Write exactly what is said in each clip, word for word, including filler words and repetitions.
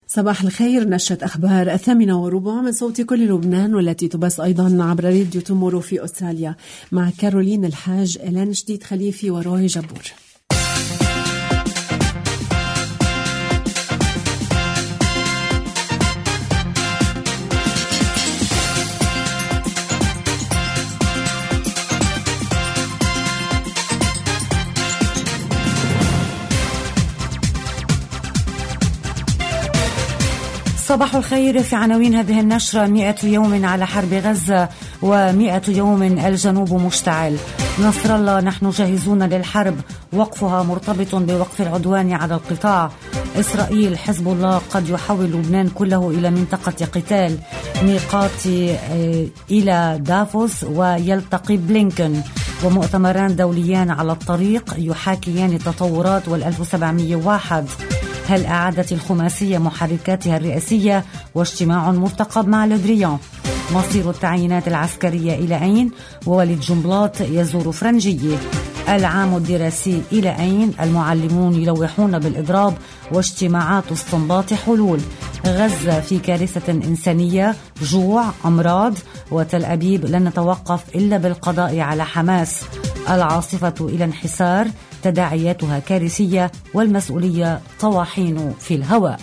صباح الخير. نشرة أخبار الثامنة وربع من صوت كل لبنان، والتي تبث أيضا عبر راديو تومورو في أستراليا، مع كارولين الحاج، إلان جديد خليفي وروي جبور. صباح الخير. في عناوين هذه النشرة: مئة يوم على حرب غزة ومئة يوم الجنوب مشتعل. نصر الله: نحن جاهزون للحرب، وقفها مرتبط بوقف العدوان على القطاع. إسرائيل: حزب الله قد يحول لبنان كله إلى منطقة قتال. ميقات إلى دافوس ويلتقي بلينكن. ومؤتمران دوليان على الطريق يحاكيان التطورات والألف وسبعمئة وواحد. هل أعادت الخماسية محركاتها الرئاسية؟ واجتماع مرتقب مع لودريان. مصير التعيينات العسكرية إلى أين؟ ووليد جنبلاط يزور فرنجية. العام الدراسي إلى أين؟ المعلمون يلوحون بالإضراب، واجتماعات استنباط حلول. غزة في كارثة إنسانية، جوع، أمراض. وتل أبيب: لن نتوقف إلا بالقضاء على حماس. العاصفة إلى انحسار، تداعياتها كارثية والمسؤولية طواحين في الهواء.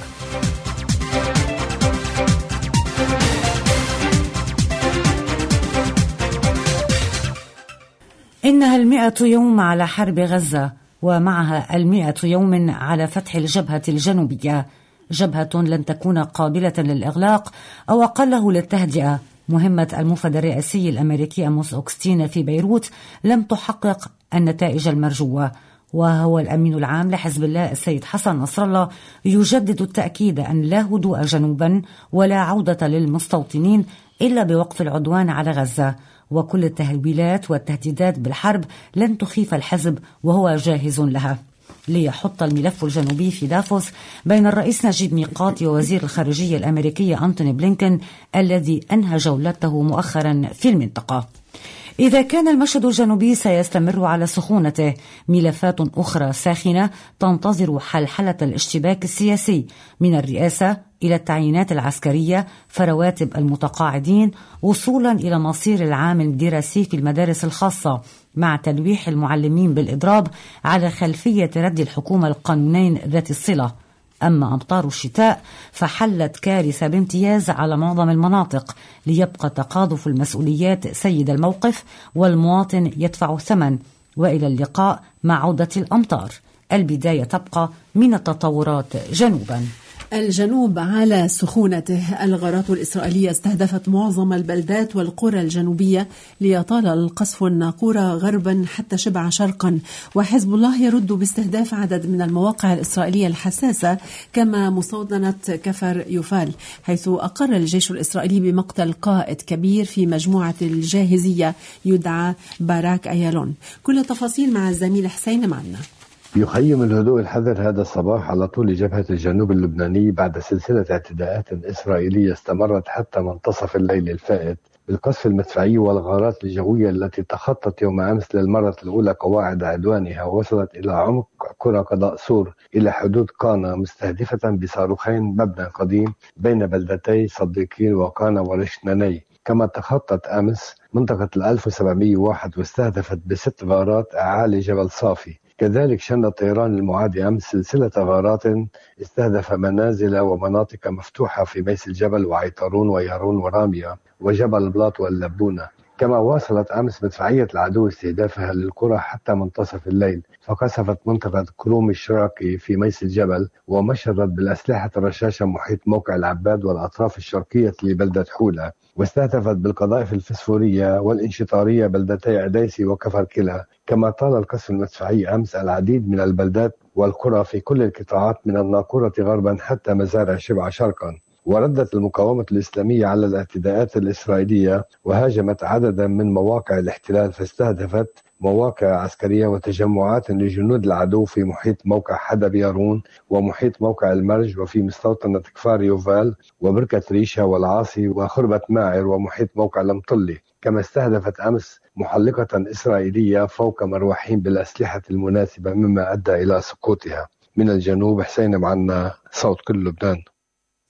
إنها المئة يوم على حرب غزة، ومعها المئة يوم على فتح الجبهة الجنوبية، جبهة لن تكون قابلة للإغلاق أو أقله للتهدئة. مهمة المفد الرئاسي الأمريكي أموس أوغستين في بيروت لم تحقق النتائج المرجوة. وهو الأمين العام لحزب الله السيد حسن نصر الله يجدد التأكيد أن لا هدوء جنوبا ولا عودة للمستوطنين إلا بوقف العدوان على غزة. وكل التهويلات والتهديدات بالحرب لن تخيف الحزب، وهو جاهز لها. ليحط الملف الجنوبي في دافوس بين الرئيس نجيب ميقاتي ووزير الخارجية الأمريكي أنتوني بلينكن الذي أنهى جولته مؤخرا في المنطقة. إذا كان المشهد الجنوبي سيستمر على سخونته، ملفات أخرى ساخنة تنتظر حلحلة الاشتباك السياسي، من الرئاسة إلى التعيينات العسكرية، فرواتب المتقاعدين، وصولا إلى مصير العام الدراسي في المدارس الخاصة، مع تلويح المعلمين بالإضراب على خلفية رد الحكومة القانونين ذات الصلة. أما أمطار الشتاء فحلت كارثة بامتياز على معظم المناطق، ليبقى تقاذف المسؤوليات سيد الموقف، والمواطن يدفع الثمن. وإلى اللقاء مع عودة الأمطار. البداية تبقى من التطورات جنوبا. الجنوب على سخونته. الغارات الإسرائيلية استهدفت معظم البلدات والقرى الجنوبية ليطال القصف الناقورة غربا حتى شبع شرقا. وحزب الله يرد باستهداف عدد من المواقع الإسرائيلية الحساسة، كما مستوطنة كفر يوفال، حيث أقر الجيش الإسرائيلي بمقتل قائد كبير في مجموعة الجاهزية يدعى باراك أيالون. كل التفاصيل مع الزميل حسين معنا. يخيم الهدوء الحذر هذا الصباح على طول جبهة الجنوب اللبناني بعد سلسلة اعتداءات إسرائيلية استمرت حتى منتصف الليل الفائت، بالقصف المدفعي والغارات الجوية التي تخطت يوم أمس للمرة الأولى قواعد عدوانها، ووصلت إلى عمق قرى قضاء سور إلى حدود قانا، مستهدفة بصاروخين مبنى قديم بين بلدتي صديقين وقانا ورشناني. كما تخطت أمس منطقة الألف وسبعمئة وواحد واستهدفت بست غارات أعالي جبل صافي. كذلك شن الطيران المعادي أمس سلسلة غارات استهدف منازل ومناطق مفتوحة في ميس الجبل وعيطرون ويارون ورامية وجبل البلاط واللبونة. كما واصلت أمس مدفعية العدو استهدافها للقرى حتى منتصف الليل، فقصفت منطقة كروم الشرقي في ميس الجبل، ومشرت بالأسلحة الرشاشة محيط موقع العباد والأطراف الشرقية لبلدة حولة، واستهدفت بالقذائف الفسفورية والإنشطارية بلدتي عديسي وكفر كلا. كما طال القصف المدفعي أمس العديد من البلدات والقرى في كل القطاعات من الناقورة غربا حتى مزارع شبع شرقا. وردت المقاومة الإسلامية على الاعتداءات الإسرائيلية وهاجمت عددا من مواقع الاحتلال، فاستهدفت مواقع عسكرية وتجمعات لجنود العدو في محيط موقع حدب يارون ومحيط موقع المرج وفي مستوطنة كفار يوفال وبركة ريشة والعاصي وخربة ماعر ومحيط موقع المطلي. كما استهدفت أمس محلقة إسرائيلية فوق مروحين بالأسلحة المناسبة، مما أدى إلى سقوطها. من الجنوب حسين معنا، صوت كل لبنان.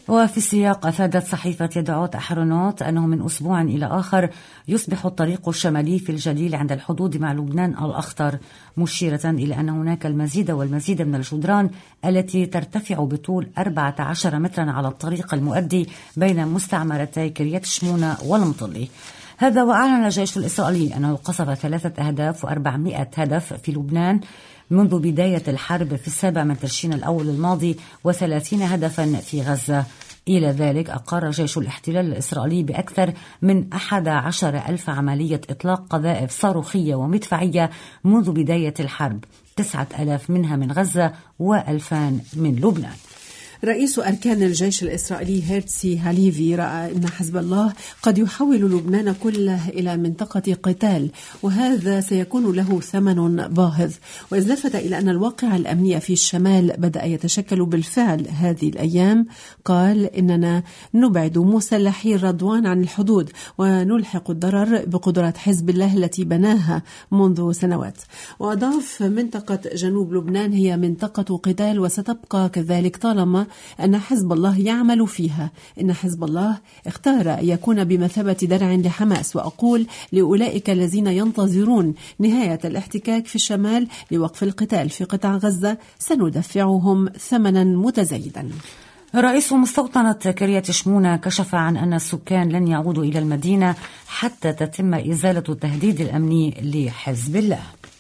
وفي السياق أفادت صحيفة يدعوت أحرنوت أنه من أسبوع إلى آخر يصبح الطريق الشمالي في الجليل عند الحدود مع لبنان الأخطر، مشيرة إلى أن هناك المزيد والمزيد من الجدران التي ترتفع بطول أربعة عشر مترا على الطريق المؤدي بين مستعمرتي كريات شمونة والمطلي. هذا وأعلن الجيش الإسرائيلي أنه قصف ثلاثة أهداف وأربعمائة هدف في لبنان منذ بداية الحرب في السابع من تشرين الأول الماضي وثلاثين هدفا في غزة. إلى ذلك أقر جيش الاحتلال الإسرائيلي بأكثر من أحد عشر ألف عملية إطلاق قذائف صاروخية ومدفعية منذ بداية الحرب، تسعة ألاف منها من غزة وألفان من لبنان. رئيس أركان الجيش الإسرائيلي هيرتسي هاليفي رأى أن حزب الله قد يحول لبنان كله إلى منطقة قتال، وهذا سيكون له ثمن باهظ. وإذ لفت إلى أن الواقع الأمني في الشمال بدأ يتشكل بالفعل هذه الأيام، قال إننا نبعد مسلحي رضوان عن الحدود ونلحق الضرر بقدرات حزب الله التي بناها منذ سنوات. وأضاف منطقة جنوب لبنان هي منطقة قتال وستبقى كذلك طالما أن حزب الله يعمل فيها. إن حزب الله اختار أن يكون بمثابة درع لحماس، وأقول لأولئك الذين ينتظرون نهاية الاحتكاك في الشمال لوقف القتال في قطاع غزة سندفعهم ثمنا متزايدا. رئيس مستوطنة كريات شمونة كشف عن أن السكان لن يعودوا إلى المدينة حتى تتم إزالة التهديد الأمني لحزب الله.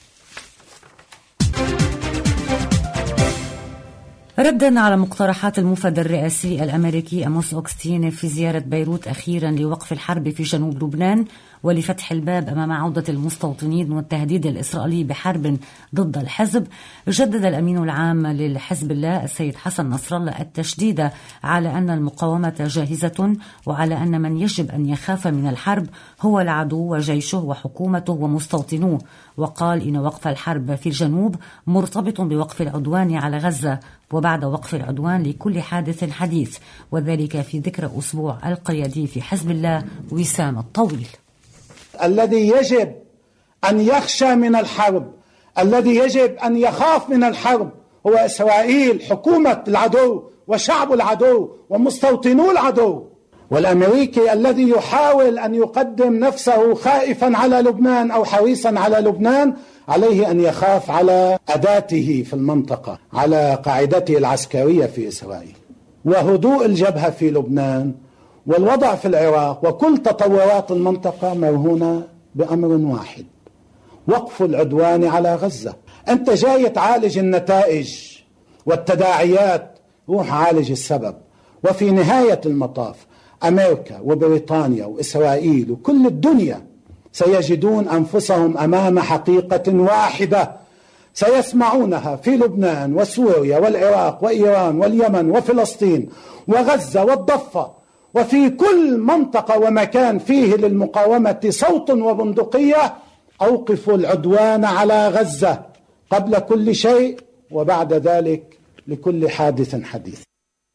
ردا على مقترحات الموفد الرئاسي الأمريكي أموس أوغستين في زيارة بيروت أخيرا لوقف الحرب في جنوب لبنان ولفتح الباب أمام عودة المستوطنين والتهديد الإسرائيلي بحرب ضد الحزب، جدد الأمين العام للحزب الله السيد حسن نصر الله التشديد على أن المقاومة جاهزة، وعلى أن من يجب أن يخاف من الحرب هو العدو وجيشه وحكومته ومستوطنوه. وقال إن وقف الحرب في الجنوب مرتبط بوقف العدوان على غزة، وبعد وقف العدوان لكل حادث حديث، وذلك في ذكرى أسبوع القيادي في حزب الله وسام الطويل. الذي يجب أن يخشى من الحرب، الذي يجب أن يخاف من الحرب هو إسرائيل، حكومة العدو وشعب العدو ومستوطنو العدو. والأمريكي الذي يحاول أن يقدم نفسه خائفا على لبنان أو حريصا على لبنان عليه أن يخاف على أداته في المنطقة، على قاعدته العسكرية في إسرائيل. وهدوء الجبهة في لبنان والوضع في العراق وكل تطورات المنطقة مرهونة بأمر واحد: وقف العدوان على غزة. أنت جاي تعالج النتائج والتداعيات، روح عالج السبب. وفي نهاية المطاف أمريكا وبريطانيا وإسرائيل وكل الدنيا سيجدون أنفسهم أمام حقيقة واحدة سيسمعونها في لبنان وسوريا والعراق وإيران واليمن وفلسطين وغزة والضفة، وفي كل منطقة ومكان فيه للمقاومة صوت وبندقية: أوقفوا العدوان على غزة قبل كل شيء وبعد ذلك لكل حادث حديث.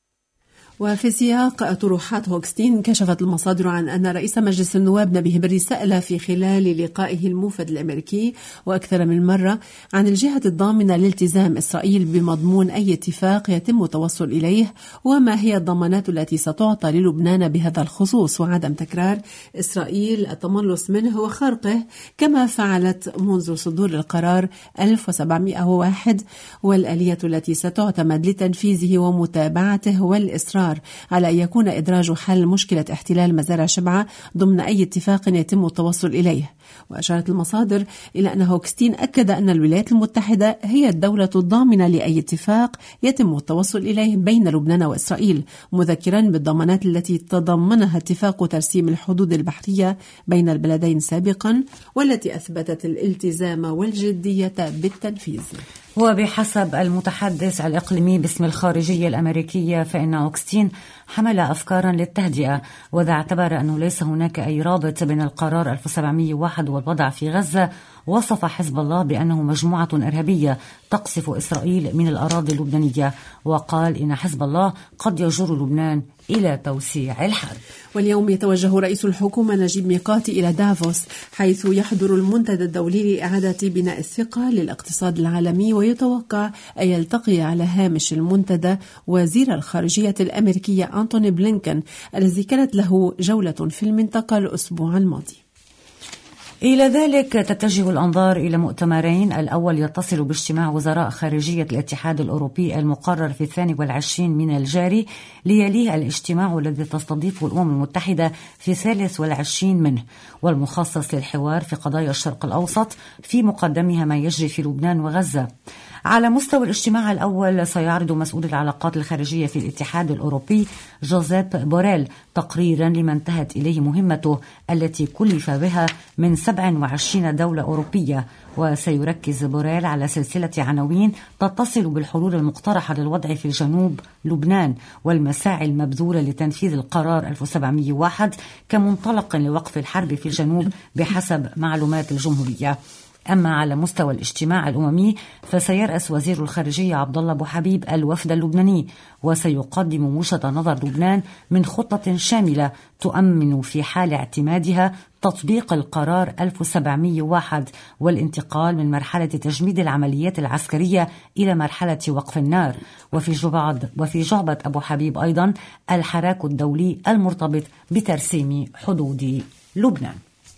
وفي سياق طروحات هوغستين، كشفت المصادر عن أن رئيس مجلس النواب نبيه بري سأل في خلال لقائه الموفد الأمريكي وأكثر من مرة عن الجهة الضامنة لالتزام إسرائيل بمضمون أي اتفاق يتم التوصل إليه، وما هي الضمانات التي ستعطى للبنان بهذا الخصوص، وعدم تكرار إسرائيل التملص منه وخرقه كما فعلت منذ صدور القرار ألف وسبعمائة وواحد، والآلية التي ستعتمد لتنفيذه ومتابعته والإصرار على أن يكون إدراج حل مشكلة احتلال مزارع شبعة ضمن أي اتفاق يتم التوصل إليه. وأشارت المصادر إلى أن هوغستين أكد أن الولايات المتحدة هي الدولة الضامنة لأي اتفاق يتم التوصل إليه بين لبنان وإسرائيل، مذكرا بالضمانات التي تضمنها اتفاق ترسيم الحدود البحرية بين البلدين سابقا، والتي أثبتت الالتزام والجدية بالتنفيذ. وبحسب المتحدث الإقليمي باسم الخارجية الأمريكية، فإن أوغستين حمل أفكارا للتهدئة، وذا اعتبر أنه ليس هناك أي رابط بين القرار ألف وسبعمائة وواحد والوضع في غزة وصف حزب الله بأنه مجموعة إرهابية تقصف إسرائيل من الأراضي اللبنانية، وقال إن حزب الله قد يجر لبنان إلى توسيع الحرب. واليوم يتوجه رئيس الحكومة نجيب ميقاتي إلى دافوس، حيث يحضر المنتدى الدولي لإعادة بناء الثقة للاقتصاد العالمي، ويتوقع أن يلتقي على هامش المنتدى وزير الخارجية الأمريكية أنتوني بلينكن الذي كانت له جولة في المنطقة الأسبوع الماضي. إلى ذلك تتجه الأنظار إلى مؤتمرين، الأول يتصل باجتماع وزراء خارجية الاتحاد الأوروبي المقرر في الثاني والعشرين من الجاري، ليليه الاجتماع الذي تستضيفه الأمم المتحدة في الثالث والعشرين منه، والمخصص للحوار في قضايا الشرق الأوسط، في مقدمها ما يجري في لبنان وغزة. على مستوى الاجتماع الأول سيعرض مسؤول العلاقات الخارجية في الاتحاد الأوروبي جوزيب بوريل تقريرا لما انتهت إليه مهمته التي كلف بها من سبع وعشرين دولة أوروبية، وسيركز بوريل على سلسلة عناوين تتصل بالحلول المقترحة للوضع في جنوب لبنان والمساعي المبذولة لتنفيذ القرار ألف وسبعمئة وواحد كمنطلق لوقف الحرب في الجنوب بحسب معلومات الجمهورية. أما على مستوى الاجتماع الأممي فسيرأس وزير الخارجية عبد الله أبو حبيب الوفد اللبناني، وسيقدم وجهة نظر لبنان من خطة شاملة تؤمن في حال اعتمادها تطبيق القرار ألف وسبعمئة وواحد والانتقال من مرحلة تجميد العمليات العسكرية إلى مرحلة وقف النار. وفي جعبة وفي جعبة أبو حبيب أيضا الحراك الدولي المرتبط بترسيم حدود لبنان.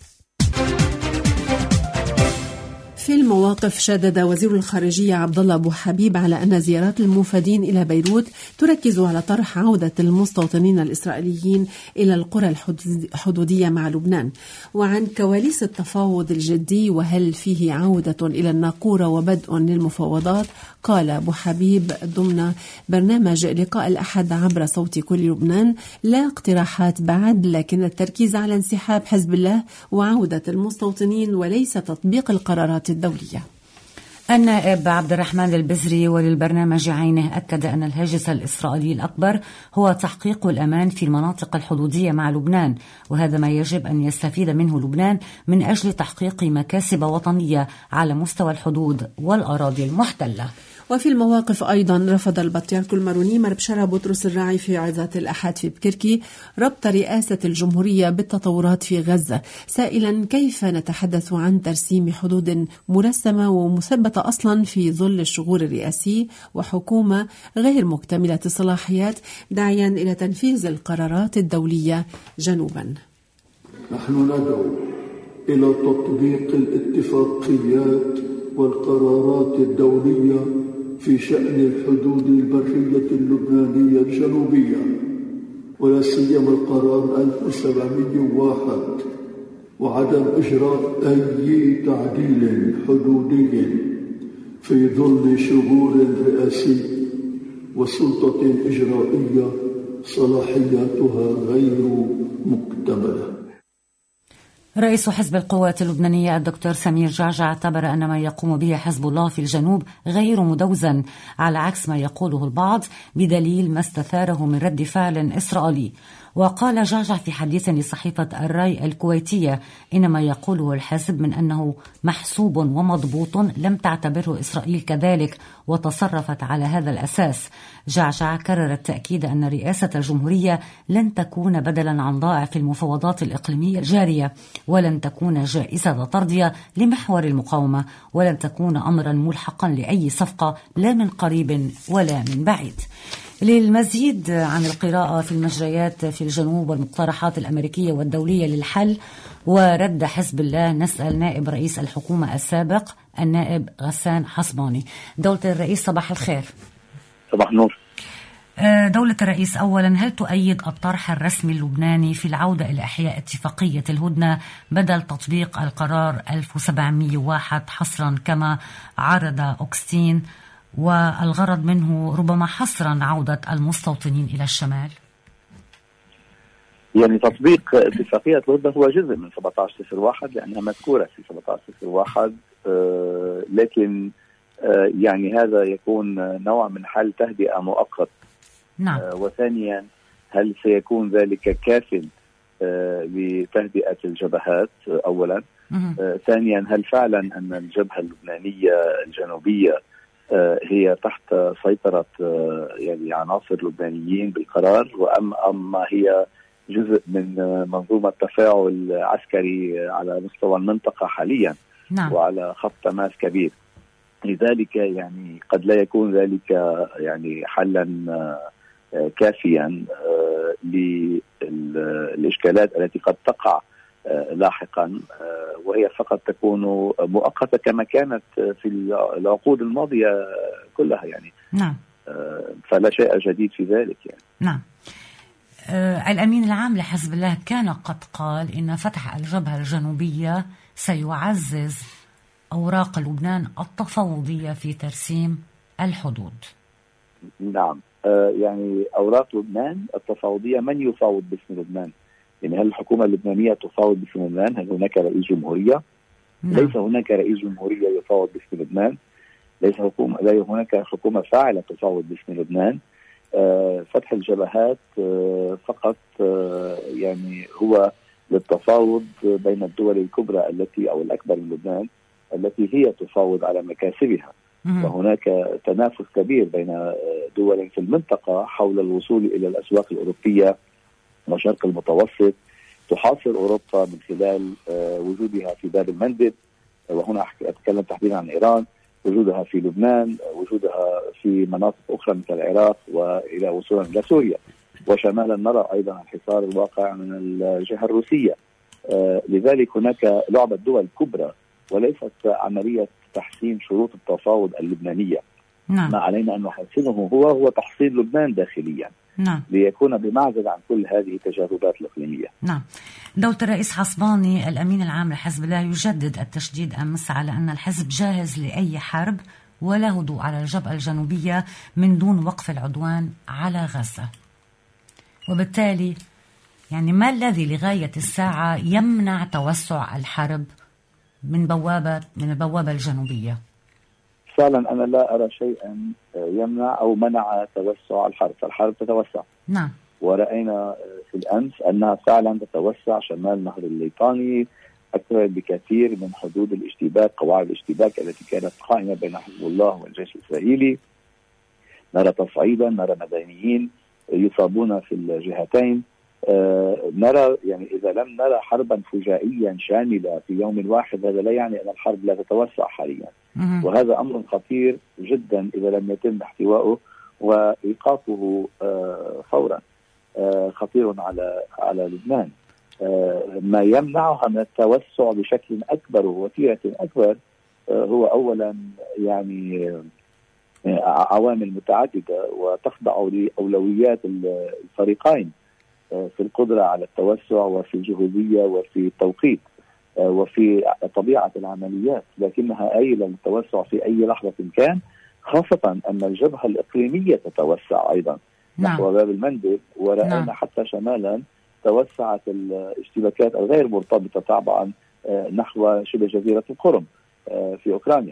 في المواقف شدد وزير الخارجية عبد الله أبو حبيب على أن زيارات الموفدين إلى بيروت تركز على طرح عودة المستوطنين الإسرائيليين إلى القرى الحدودية مع لبنان، وعن كواليس التفاوض الجدي وهل فيه عودة إلى الناقورة وبدء للمفاوضات. قال أبو حبيب ضمن برنامج لقاء الأحد عبر صوت كل لبنان: لا اقتراحات بعد، لكن التركيز على انسحاب حزب الله وعودة المستوطنين وليس تطبيق القرارات الدولية. النائب عبد الرحمن البزري وللبرنامج عينه أكد أن الهاجس الإسرائيلي الأكبر هو تحقيق الأمان في المناطق الحدودية مع لبنان، وهذا ما يجب أن يستفيد منه لبنان من أجل تحقيق مكاسب وطنية على مستوى الحدود والأراضي المحتلة. وفي المواقف أيضا رفض البطريرك الماروني مر بشارة بطرس الراعي في عظات الأحد في بكركي ربط رئاسة الجمهورية بالتطورات في غزة، سائلا كيف نتحدث عن ترسيم حدود مرسمة ومثبتة أصلا في ظل الشغور الرئاسي وحكومة غير مكتملة الصلاحيات، داعيا إلى تنفيذ القرارات الدولية جنوبا. نحن ندعو إلى تطبيق الاتفاقيات والقرارات الدولية في شأن الحدود البرية اللبنانية الجنوبية، ولا سيما القرار ألف وسبعمئة وواحد، وعدم إجراء أي تعديل حدودي في ظل شغور رئاسي وسلطة إجرائية صلاحياتها غير مكتملة. رئيس حزب القوات اللبنانية الدكتور سمير جعجع اعتبر أن ما يقوم به حزب الله في الجنوب غير مدوزن، على عكس ما يقوله البعض، بدليل ما استثاره من رد فعل إسرائيلي. وقال جعجع في حديث لصحيفة الراي الكويتية إن ما يقوله الحزب من أنه محسوب ومضبوط لم تعتبره إسرائيل كذلك وتصرفت على هذا الأساس. جعجع كرر التأكيد أن رئاسة الجمهورية لن تكون بدلا عن ضائع في المفاوضات الإقليمية الجارية، ولن تكون جائزة ترضية لمحور المقاومة، ولن تكون أمرا ملحقا لأي صفقة لا من قريب ولا من بعيد. للمزيد عن القراءة في المجريات في الجنوب والمقترحات الأمريكية والدولية للحل ورد حزب الله نسأل نائب رئيس الحكومة السابق النائب غسان حصباني. دولة الرئيس صباح الخير. صباح النور. دولة الرئيس، أولا هل تؤيد الطرح الرسمي اللبناني في العودة إلى إحياء اتفاقية الهدنة بدل تطبيق القرار ألف وسبعمئة وواحد حصرا كما عرض أوكستين، والغرض منه ربما حصرا عودة المستوطنين إلى الشمال؟ يعني تطبيق اتفاقية الهدنة هو جزء من سبعة عشر صفر واحد لأنها مذكورة في سبعة عشر صفر واحد، آه لكن آه يعني هذا يكون نوع من حل تهدئة مؤقت. نعم. آه وثانيا هل سيكون ذلك كافٍ بتهدئة الجبهات أولا. ثانيا، هل فعلا أن الجبهة اللبنانية الجنوبية هي تحت سيطرة يعني عناصر لبنانيين بالقرار، وأم أما هي جزء من منظومة تفاعل عسكري على مستوى المنطقة حاليا؟ نعم. وعلى خط تماس كبير. لذلك يعني قد لا يكون ذلك يعني حلا كافيا للإشكالات التي قد تقع لاحقا، وهي فقط تكون مؤقتة كما كانت في العقود الماضية كلها يعني. نعم. فلا شيء جديد في ذلك يعني. نعم. آه الأمين العام لحزب الله كان قد قال إن فتح الجبهة الجنوبية سيعزز أوراق لبنان التفاوضية في ترسيم الحدود. نعم. آه يعني أوراق لبنان التفاوضية، من يفاوض باسم لبنان؟ يعني هل الحكومة اللبنانية تفاوض باسم لبنان؟ هل هناك رئيس جمهورية؟ نعم. ليس هناك رئيس جمهورية يفاوض باسم لبنان. ليس حكومة، لا هناك حكومة فاعلة تفاوض باسم لبنان. آه فتح الجبهات آه فقط آه يعني هو للتفاوض بين الدول الكبرى التي أو الأكبر من لبنان التي هي تفاوض على مكاسبها. مم. وهناك تنافس كبير بين دول في المنطقة حول الوصول إلى الأسواق الأوروبية والشرق المتوسط، تحاصر أوروبا من خلال وجودها في باب المندب، وهنا أتكلم تحديدا عن إيران، وجودها في لبنان، وجودها في مناطق أخرى مثل العراق، وإلى وصولا إلى سوريا. وشمالا نرى أيضا الحصار الواقع من الجهة الروسية. لذلك هناك لعبة دول كبرى وليست عملية تحسين شروط التفاوض اللبنانية. نعم. ما علينا أن نحسنه هو هو تحسين لبنان داخليا. نعم. ليكون بمعزل عن كل هذه التجاذبات الإقليمية. نعم. دولة الرئيس حصباني الأمين العام لحزب الله يجدد التشديد أمس على أن الحزب جاهز لأي حرب ولا هدوء على الجبهة الجنوبية من دون وقف العدوان على غزة. وبالتالي يعني ما الذي لغاية الساعة يمنع توسع الحرب من بوابة من البوابة الجنوبية؟ فعلا أنا لا أرى شيئا يمنع أو منع توسع الحرب، فالحرب تتوسع. نعم. ورأينا في الأمس أنها فعلا تتوسع شمال نهر الليطاني أكثر بكثير من حدود الاشتباك، قواعد الاشتباك التي كانت قائمة بين حزب الله والجيش الإسرائيلي. نرى تصعيدا، نرى مدنيين يصابون في الجهتين. آه نرى يعني إذا لم نرى حربا فجائيا شاملة في يوم واحد، هذا لا يعني أن الحرب لا تتوسع حاليا. مم. وهذا أمر خطير جدا إذا لم يتم احتوائه وإيقافه آه فورا. آه خطير على على لبنان. آه ما يمنعها من التوسع بشكل أكبر ووتيرة أكبر آه هو أولا يعني آه عوامل متعددة وتخضع لأولويات الفريقين في القدرة على التوسع وفي الجهوزية وفي التوقيت وفي طبيعة العمليات، لكنها آيلة للتوسع في أي لحظة كان، خاصة أن الجبهة الإقليمية تتوسع أيضا. نعم. نحو باب المندب، ورأينا نعم. حتى شمالا توسعت الاشتباكات الغير مرتبطة طبعا نحو شبه جزيرة القرم في أوكرانيا.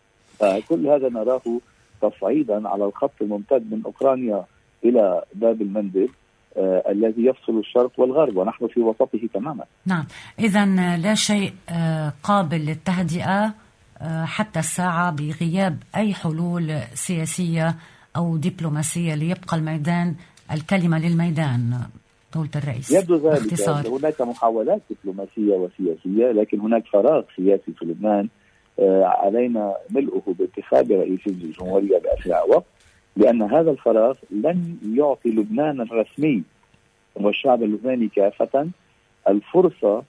فكل هذا نراه تصعيدا على الخط الممتد من أوكرانيا إلى باب المندب آه الذي يفصل الشرق والغرب، ونحن في وسطه تماما. نعم. إذن لا شيء آه قابل للتهدئة آه حتى الساعة بغياب أي حلول سياسية أو دبلوماسية ليبقى الميدان الكلمة للميدان. دولة الرئيس يبدو ذلك. باختصار. هناك محاولات دبلوماسية وسياسية، لكن هناك فراغ سياسي في لبنان آه علينا ملؤه بانتخاب رئيس الجمهورية بأسرع وقت، لأن هذا الفراغ لن يعطي لبنان الرسمي والشعب اللبناني كافة الفرصة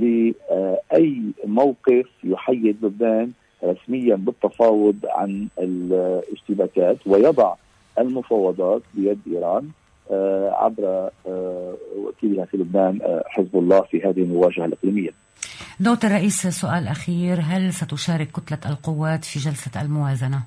لأي موقف يحيد لبنان رسميا بالتفاوض عن الاشتباكات ويضع المفاوضات بيد إيران عبر وكيلها في لبنان حزب الله في هذه المواجهة الإقليمية. دولة الرئيس، سؤال أخير، هل ستشارك كتلة القوات في جلسة الموازنة؟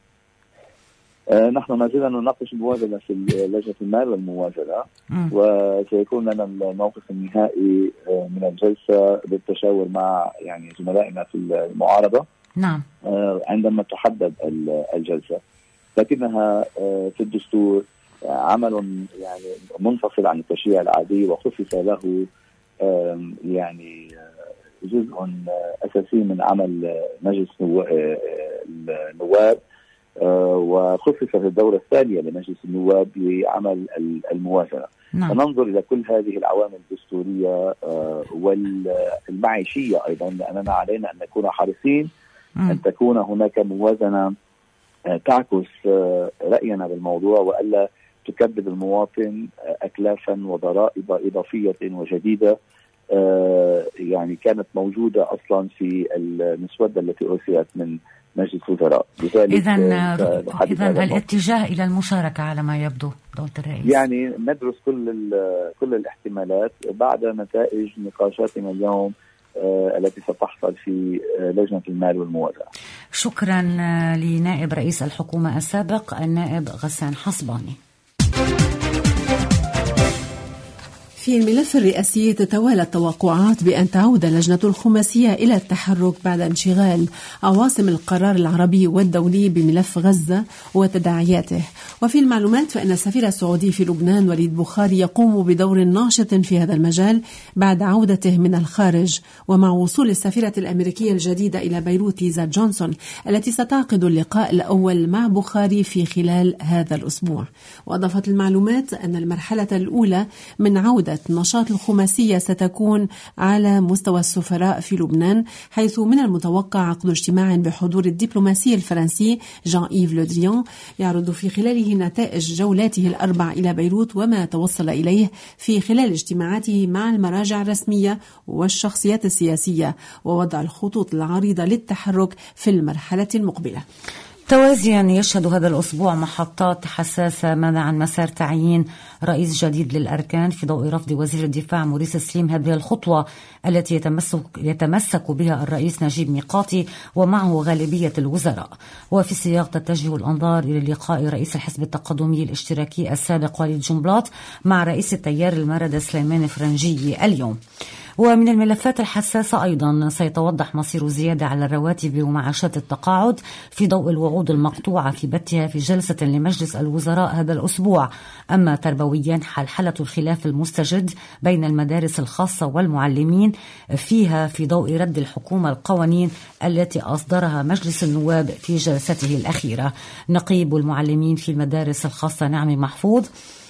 آه نحن ما زلنا نناقش الموازنة في لجنة المال والموازنة، وسيكون لنا الموقف النهائي آه من الجلسة بالتشاور مع يعني زملائنا في المعارضة. نعم. آه عندما تحدد الجلسة، لكنها آه في الدستور آه عمل يعني منفصل عن التشريع العادي، وخصص له يعني جزء أساسي من عمل مجلس النواب، وخصصت الدورة الثانية لمجلس النواب لعمل الموازنة. نعم. فننظر إلى كل هذه العوامل الدستورية والمعيشية أيضا، لأننا علينا أن نكون حريصين أن تكون هناك موازنة تعكس رأينا بالموضوع، وألا تكبد المواطن أكلافا وضرائب إضافية وجديدة يعني كانت موجودة أصلا في المسودة التي أرسلت من مجلس الوزراء. إذن إذن الاتجاه إلى المشاركة على ما يبدو دولة الرئيس، يعني ندرس كل كل الاحتمالات بعد نتائج نقاشاتنا اليوم التي ستحصل في لجنة المال والموازنة. شكرا لنائب رئيس الحكومة السابق النائب غسان حصباني. في الملف الرئاسي تتوالى التوقعات بأن تعود اللجنة الخماسية إلى التحرك بعد انشغال عواصم القرار العربي والدولي بملف غزة وتداعياته. وفي المعلومات فإن السفير السعودي في لبنان وليد بخاري يقوم بدور ناشط في هذا المجال بعد عودته من الخارج، ومع وصول السفيرة الأمريكية الجديدة إلى بيروت ليزا جونسون التي ستعقد اللقاء الأول مع بخاري في خلال هذا الأسبوع. وأضافت المعلومات أن المرحلة الأولى من عودة نشاط الخماسية ستكون على مستوى السفراء في لبنان، حيث من المتوقع عقد اجتماع بحضور الدبلوماسي الفرنسي جان إيف لو دريان يعرض في خلاله نتائج جولاته الأربع إلى بيروت وما توصل إليه في خلال اجتماعاته مع المراجع الرسمية والشخصيات السياسية، ووضع الخطوط العريضة للتحرك في المرحلة المقبلة. توازيا يشهد هذا الأسبوع محطات حساسة ماذا عن مسار تعيين رئيس جديد للأركان في ضوء رفض وزير الدفاع موريس سليم هذه الخطوة التي يتمسك, يتمسك بها الرئيس نجيب ميقاتي ومعه غالبية الوزراء. وفي السياق تتجه الأنظار إلى لقاء رئيس الحزب التقدمي الاشتراكي السابق وليد جنبلاط مع رئيس التيار المردة سليمان فرنجي اليوم. ومن الملفات الحساسة أيضا سيتوضح مصير زيادة على الرواتب ومعاشات التقاعد في ضوء الوعود المقطوعة في بثها في جلسة لمجلس الوزراء هذا الأسبوع. أما تربويا حلحلة الخلاف المستجد بين المدارس الخاصة والمعلمين فيها في ضوء رد الحكومة القوانين التي أصدرها مجلس النواب في جلسته الأخيرة. نقيب المعلمين في المدارس الخاصة نعمي محفوظ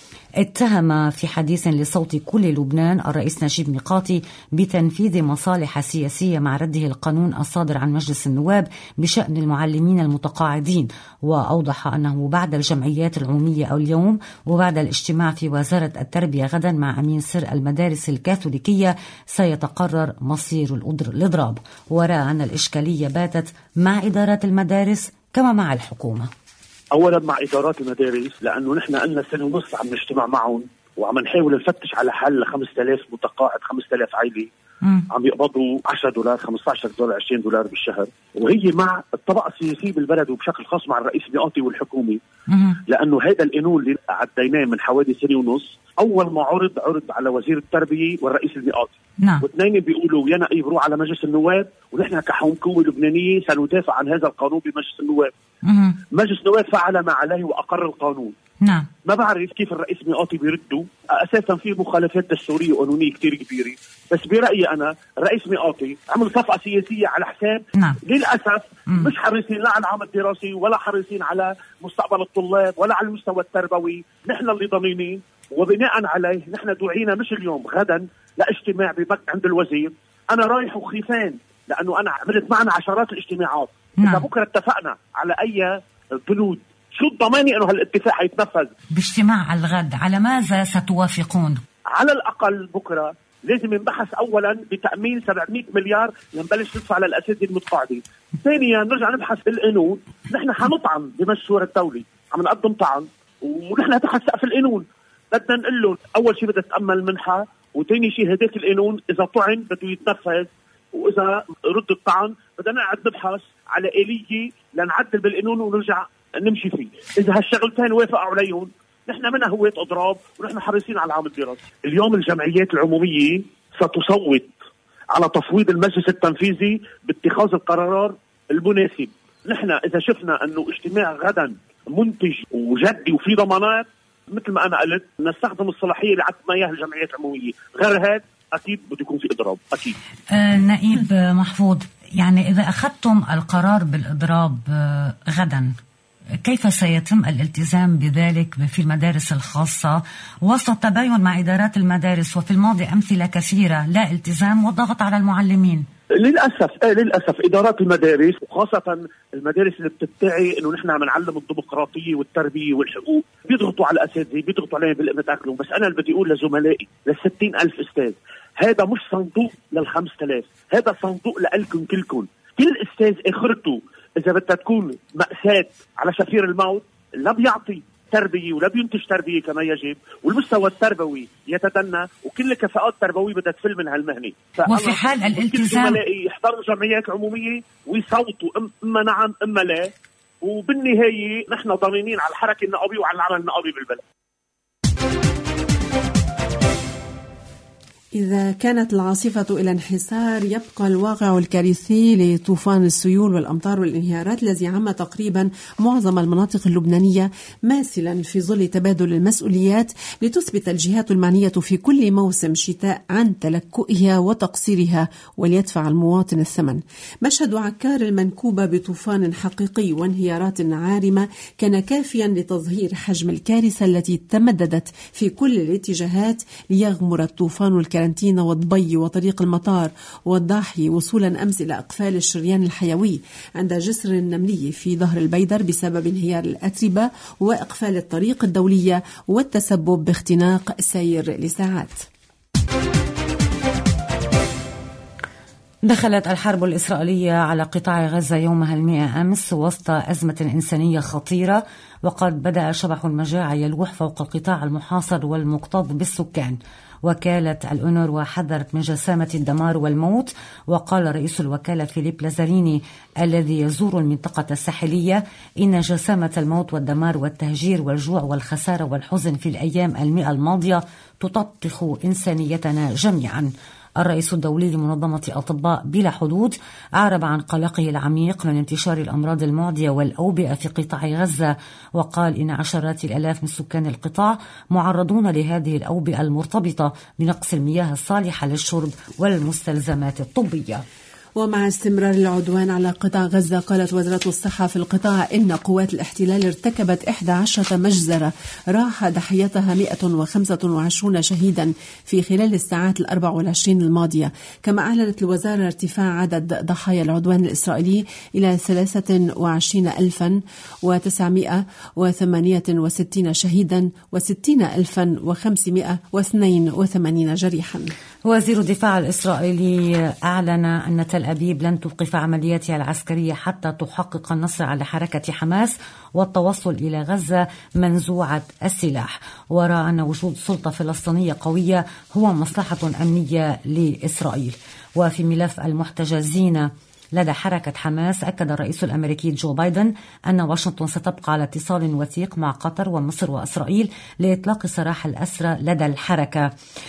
اتهم في حديث لصوت كل لبنان الرئيس نجيب ميقاتي بتنفيذ مصالح سياسية مع رده القانون الصادر عن مجلس النواب بشأن المعلمين المتقاعدين، وأوضح أنه بعد الجمعيات العمومية أو اليوم وبعد الاجتماع في وزارة التربية غدا مع أمين سر المدارس الكاثوليكية سيتقرر مصير الإضراب، ورأى أن الإشكالية باتت مع إدارات المدارس كما مع الحكومة. اولا مع ادارات المدارس، لانه نحن قلنا سنه ونص عم نجتمع معهم وعم نحاول نفتش على حل ل خمسة آلاف متقاعد، خمسة آلاف عائله عم يقبضوا عشرة دولار خمسة عشر دولار عشرين دولار بالشهر، وهي مع الطبقه السياسيه بالبلد وبشكل خاص مع الرئيس ميقاتي والحكومه. لانه هذا القانون اللي عديناه من حوالي سنه ونص اول ما عرض عرض على وزير التربيه والرئيس الميقاتي، نعم، واثنين بيقولوا يا نقيب روح على مجلس النواب، ونحن كحكومه لبنانيه سندافع عن هذا القانون بمجلس النواب. مم. مجلس النواب فعل ما عليه واقر القانون. نعم. ما بعرف كيف الرئيس ميقاتي بيردوا، اساسا في مخالفات دستوريه وقانونيه كتير كبيره، بس برايي انا الرئيس ميقاتي عمل صفقه سياسيه على حساب، نعم، للاسف مم. مش حريصين لا على العام الدراسي ولا حريصين على مستقبل الطلاب ولا على المستوى التربوي. نحن اللي ضامنين، وبناء عليه نحن دعينا مش اليوم غدا لاجتماع ببك عند الوزير. انا رايح وخيفان لانه انا عملت معنا عشرات الاجتماعات. نعم. اذا بكره اتفقنا على اي بنود شو الضماني انه هالاتفاق حيتنفذ؟ باجتماع الغد على ماذا ستوافقون؟ على الاقل بكره لازم نبحث اولا بتامين سبعمئة مليار لنبلش ندفع للاساتذه المتقاعدين. ثانيا نرجع نبحث بالقانون. نحن حنطعن بمشروع الدولي، عم نقدم طعن ونحن تحت سقف القانون. بدنا نقول له اول شيء بدها تامن منحه، وثاني شيء هداك القانون اذا طعن بده يتنفذ، واذا رد الطعن بدنا نقعد نبحث على آلية لنعدل بالقانون ونرجع نمشي فيه. اذا هالشغلتين وافقوا عليهم نحن منا هوية اضراب ونحن حريصين على العام الدراسي. اليوم الجمعيات العمومية ستصوت على تفويض المجلس التنفيذي باتخاذ القرارات المناسب. نحن اذا شفنا انه اجتماع غدا منتج وجدي وفي ضمانات، مثل ما انا قلت نستخدم الصلاحيه اللي عطتنا اياها الجمعيات العموميه. غير هذا اكيد بده يكون في اضراب اكيد. آه نائب محفوظ، يعني اذا اخذتم القرار بالاضراب آه غدا، كيف سيتم الالتزام بذلك في المدارس الخاصة وسط التباين مع إدارات المدارس؟ وفي الماضي أمثلة كثيرة لا التزام وضغط على المعلمين. للأسف آه للأسف إدارات المدارس وخاصة المدارس اللي بتدعي إنه نحن عم نعلم الديمقراطية والتربية والحقوق بيضغطوا على الأساتذة، بيضغطوا عليهم بالمتاكلهم. بس أنا اللي بدي أقول لزملائي للستين ألف أستاذ، هذا مش صندوق للخمس تلاف، هذا صندوق لألكم كلكم. كل أستاذ آخرته إذا بدها تكون مأساة على شفير الموت لا بيعطي تربية ولا بينتج تربية كما يجب، والمستوى التربوي يتدنى، وكل الكفاءات التربوية بدها تفل من هالمهنة. وفي حال الالتزام يحضروا جمعيات عمومية ويصوتوا إما نعم إما لا، وبالنهاية نحن ضامنين على الحركة النقابية وعلى العمل النقابي بالبلد. إذا كانت العاصفة إلى انحسار، يبقى الواقع الكارثي لطوفان السيول والأمطار والانهيارات الذي عم تقريبا معظم المناطق اللبنانية ماثلا في ظل تبادل المسؤوليات لتثبت الجهات المعنية في كل موسم شتاء عن تلكؤها وتقصيرها وليدفع المواطن الثمن. مشهد عكار المنكوبة بطوفان حقيقي وانهيارات عارمة كان كافيا لتظهير حجم الكارثة التي تمددت في كل الاتجاهات ليغمر الطوفان الكارثي والضبي وطريق المطار والضاحي وصولا أمس إلى أقفال الشريان الحيوي عند جسر النملي في ظهر البيدر بسبب انهيار الأتربة وإقفال الطريق الدولية والتسبب باختناق سير لساعات. دخلت الحرب الإسرائيلية على قطاع غزة يومها المئة أمس وسط أزمة إنسانية خطيرة، وقد بدأ شبح المجاعة يلوح فوق القطاع المحاصر والمكتظ بالسكان. وكالة الأونروا حذرت من جسامة الدمار والموت، وقال رئيس الوكالة فيليب لازاريني الذي يزور المنطقة الساحلية إن جسامة الموت والدمار والتهجير والجوع والخسارة والحزن في الأيام المئة الماضية تطبخ إنسانيتنا جميعا. الرئيس الدولي لمنظمة أطباء بلا حدود أعرب عن قلقه العميق من انتشار الأمراض المعدية والأوبئة في قطاع غزة، وقال إن عشرات الآلاف من سكان القطاع معرضون لهذه الأوبئة المرتبطة بنقص المياه الصالحة للشرب والمستلزمات الطبية. ومع استمرار العدوان على قطاع غزة، قالت وزارة الصحة في القطاع إن قوات الاحتلال ارتكبت إحدى عشرة مجزرة راح ضحيتها مئة وخمسة وعشرين شهيدا في خلال الساعات الأربع والعشرين الماضية. كما أعلنت الوزارة ارتفاع عدد ضحايا العدوان الإسرائيلي إلى ثلاثة وعشرين ألفا وتسعمئة وثمانية وستين شهيدا وستين ألفا وخمسمئة واثنين وثمانين جريحا. وزير الدفاع الإسرائيلي أعلن أن تل أبيب لن توقف عملياتها العسكرية حتى تحقق النصر على حركة حماس والتوصل إلى غزة منزوعة السلاح، ورأى أن وجود سلطة فلسطينية قوية هو مصلحة أمنية لإسرائيل. وفي ملف المحتجزين لدى حركة حماس، أكد الرئيس الأمريكي جو بايدن أن واشنطن ستبقى على اتصال وثيق مع قطر ومصر وإسرائيل لإطلاق سراح الأسرى لدى الحركة.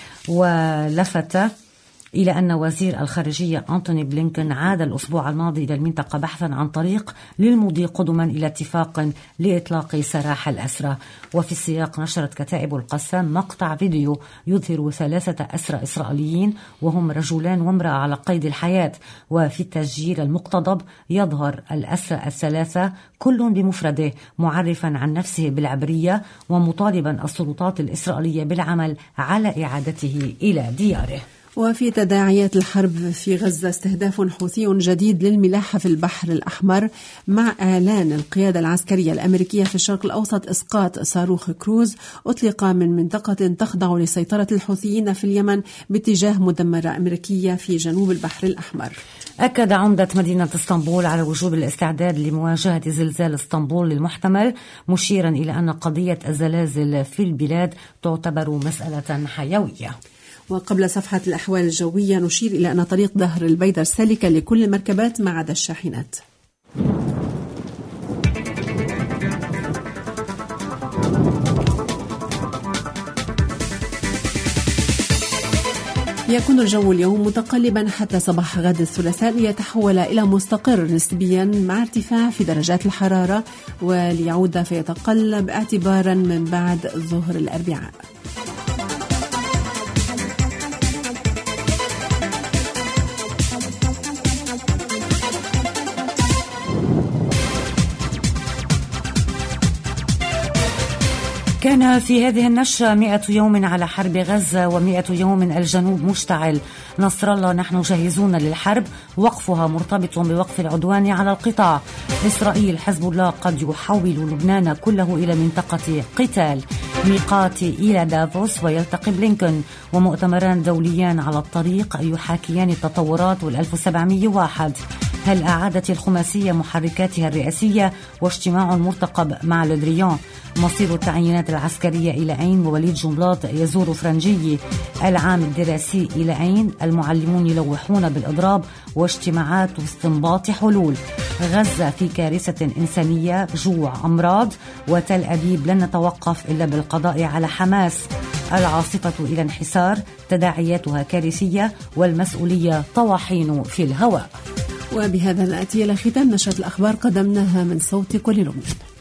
ولفت إلى أن وزير الخارجية أنتوني بلينكن عاد الأسبوع الماضي إلى المنطقة بحثا عن طريق للمضي قدما إلى اتفاق لإطلاق سراح الأسرى. وفي السياق، نشرت كتائب القسام مقطع فيديو يظهر ثلاثة أسرى إسرائيليين وهم رجلان وامرأة على قيد الحياة. وفي التسجيل المقتضب يظهر الأسرى الثلاثة كل بمفرده معرفا عن نفسه بالعبرية ومطالبا السلطات الإسرائيلية بالعمل على إعادته إلى دياره. وفي تداعيات الحرب في غزة، استهداف حوثي جديد للملاحة في البحر الأحمر مع إعلان القيادة العسكرية الأمريكية في الشرق الأوسط إسقاط صاروخ كروز أطلق من منطقة تخضع لسيطرة الحوثيين في اليمن باتجاه مدمرة أمريكية في جنوب البحر الأحمر. أكد عمدة مدينة اسطنبول على وجوب الاستعداد لمواجهة زلزال اسطنبول المحتمل، مشيرا إلى أن قضية الزلازل في البلاد تعتبر مسألة حيوية. وقبل صفحة الأحوال الجوية، نشير إلى أن طريق ظهر البيدر سالكة لكل المركبات ما عدا الشاحنات. يكون الجو اليوم متقلبا حتى صباح غد الثلاثاء، ليتحول إلى مستقر نسبيا مع ارتفاع في درجات الحرارة، وليعود فيتقلب اعتبارا من بعد ظهر الأربعاء. كان في هذه النشرة مئة يوم على حرب غزة ومئة يوم الجنوب مشتعل. نصر الله: نحن جاهزون للحرب، وقفها مرتبط بوقف العدوان على القطاع. إسرائيل: حزب الله قد يحول لبنان كله إلى منطقة قتال. ميقات إلى دافوس ويلتقي بلينكن. ومؤتمران دوليان على الطريق يحاكيان التطورات والألف وسبعمئة وواحد. هل أعادت الخماسية محركاتها الرئاسية؟ واجتماع مرتقب مع لودريان. مصير التعيينات العسكرية إلى أين؟ ووليد جنبلاط يزور فرنجية. العام الدراسي إلى أين؟ المعلمون يلوحون بالإضراب. واجتماعات واستنباط حلول. غزة في كارثة إنسانية، جوع، أمراض. وتل أبيب: لن نتوقف إلا بالقضاء على حماس. العاصفة إلى انحسار، تداعياتها كارثية والمسؤولية طواحين في الهواء. وبهذا نأتي إلى ختام نشرة الأخبار قدمناها من صوت كل لبنان.